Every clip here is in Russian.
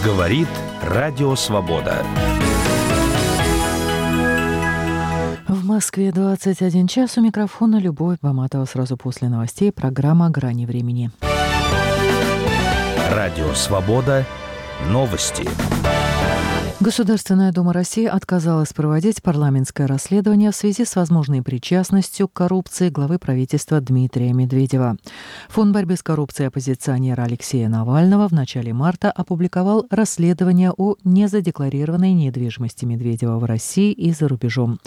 Говорит Радио Свобода. В Москве 21 час. У микрофона Любовь Баматова. Сразу после новостей программа «Грани времени». Радио Свобода. Новости. Государственная Дума России отказалась проводить парламентское расследование в связи с возможной причастностью к коррупции главы правительства Дмитрия Медведева. Фонд борьбы с коррупцией оппозиционера Алексея Навального в начале марта опубликовал расследование о незадекларированной недвижимости Медведева в России и за рубежом.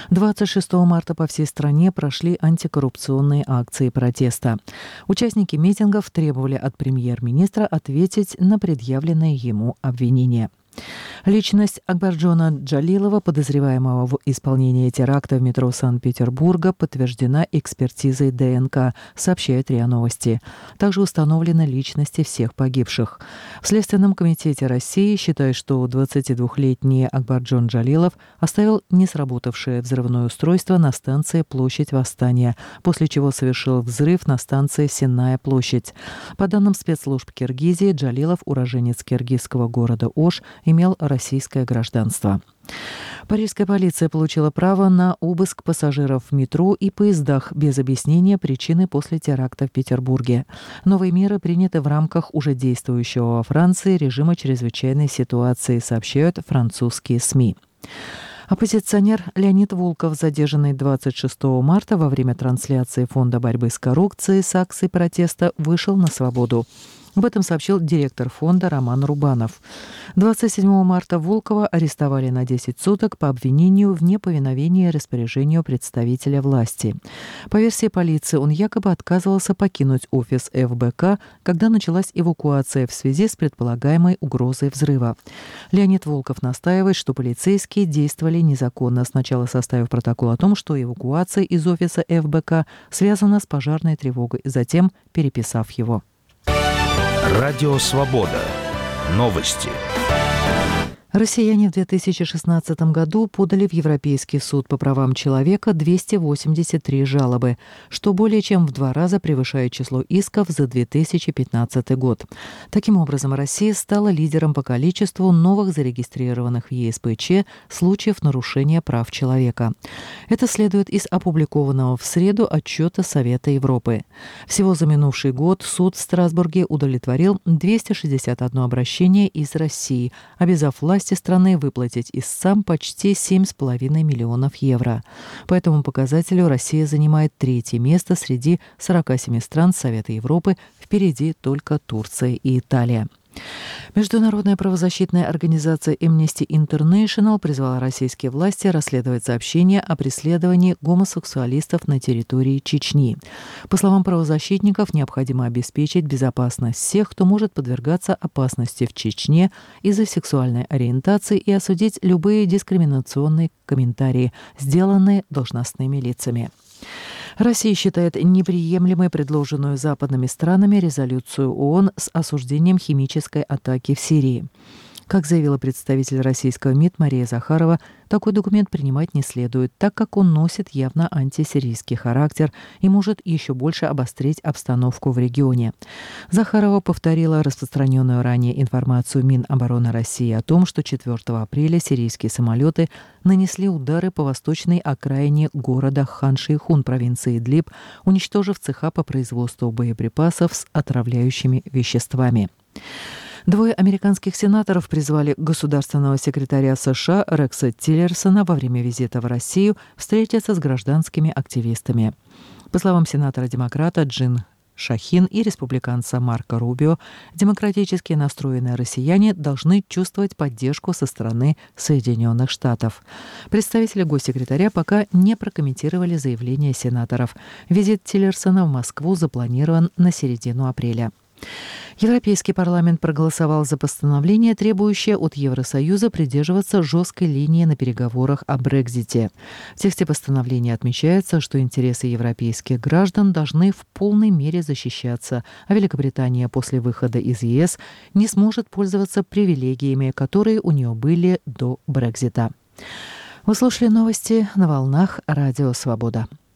26 марта по всей стране прошли антикоррупционные акции протеста. Участники митингов требовали от премьер-министра ответить на предъявленные ему обвинения. Личность Акбарджона Джалилова, подозреваемого в исполнении теракта в метро Санкт-Петербурга, подтверждена экспертизой ДНК, сообщает РИА Новости. Также установлены личности всех погибших. В Следственном комитете России считают, что 22-летний Акбарджон Джалилов оставил несработавшее взрывное устройство на станции Площадь Восстания, после чего совершил взрыв на станции Сенная площадь. По данным спецслужб Киргизии, Джалилов, уроженец киргизского города Ош, имел российское гражданство. Парижская полиция получила право на обыск пассажиров в метро и поездах без объяснения причины после теракта в Петербурге. Новые меры приняты в рамках уже действующего во Франции режима чрезвычайной ситуации, сообщают французские СМИ. Оппозиционер Леонид Волков, задержанный 26 марта во время трансляции Фонда борьбы с коррупцией с акцией протеста, вышел на свободу. Об этом сообщил директор фонда Роман Рубанов. 27 марта Волкова арестовали на 10 суток по обвинению в неповиновении распоряжению представителя власти. По версии полиции, он якобы отказывался покинуть офис ФБК, когда началась эвакуация в связи с предполагаемой угрозой взрыва. Леонид Волков настаивает, что полицейские действовали незаконно, сначала составив протокол о том, что эвакуация из офиса ФБК связана с пожарной тревогой, затем переписав его. Радио Свобода. Новости. Россияне в 2016 году подали в Европейский суд по правам человека 283 жалобы, что более чем в 2 раза превышает число исков за 2015 год. Таким образом, Россия стала лидером по количеству новых зарегистрированных в ЕСПЧ случаев нарушения прав человека. Это следует из опубликованного в среду отчета Совета Европы. Всего за минувший год суд в Страсбурге удовлетворил 261 обращение из России, обязав власти страны выплатить истцам почти 7,5 миллионов евро. По этому показателю Россия занимает 3-е место среди 47 стран Совета Европы, впереди только Турция и Италия. Международная правозащитная организация Amnesty International призвала российские власти расследовать сообщения о преследовании гомосексуалистов на территории Чечни. По словам правозащитников, необходимо обеспечить безопасность всех, кто может подвергаться опасности в Чечне из-за сексуальной ориентации, и осудить любые дискриминационные комментарии, сделанные должностными лицами. Россия считает неприемлемой предложенную западными странами резолюцию ООН с осуждением химической атаки в Сирии. Как заявила представитель российского МИД Мария Захарова, такой документ принимать не следует, так как он носит явно антисирийский характер и может еще больше обострить обстановку в регионе. Захарова повторила распространенную ранее информацию Минобороны России о том, что 4 апреля сирийские самолеты нанесли удары по восточной окраине города Хан-Шейхун провинции Идлиб, уничтожив цеха по производству боеприпасов с отравляющими веществами. 2 американских сенаторов призвали государственного секретаря США Рекса Тиллерсона во время визита в Россию встретиться с гражданскими активистами. По словам сенатора-демократа Джин Шахин и республиканца Марко Рубио, демократически настроенные россияне должны чувствовать поддержку со стороны Соединенных Штатов. Представители госсекретаря пока не прокомментировали заявление сенаторов. Визит Тиллерсона в Москву запланирован на середину апреля. Европейский парламент проголосовал за постановление, требующее от Евросоюза придерживаться жесткой линии на переговорах о Брексите. В тексте постановления отмечается, что интересы европейских граждан должны в полной мере защищаться, а Великобритания после выхода из ЕС не сможет пользоваться привилегиями, которые у нее были до Брексита. Вы слушали новости на волнах Радио Свобода.